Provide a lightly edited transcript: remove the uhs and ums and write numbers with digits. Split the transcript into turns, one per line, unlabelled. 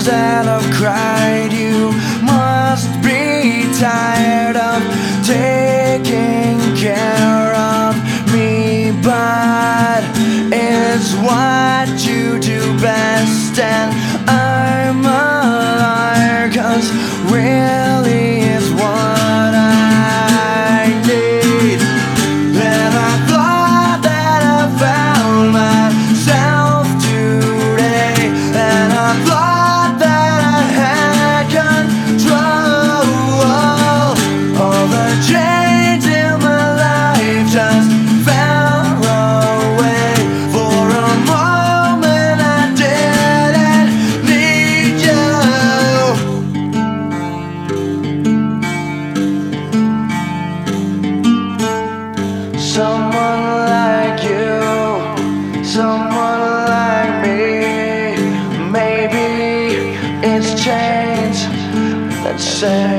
tears that I've cried. You must be tired of taking care of me, but it's what you do best, and I'm a liar, 'cause really it's what I need. And I thought that I found myself today, and I thought that I had control. All the change in my life just fell away. For a moment I didn't need you. Someone like you, someone like me. Maybe it's change, let's say.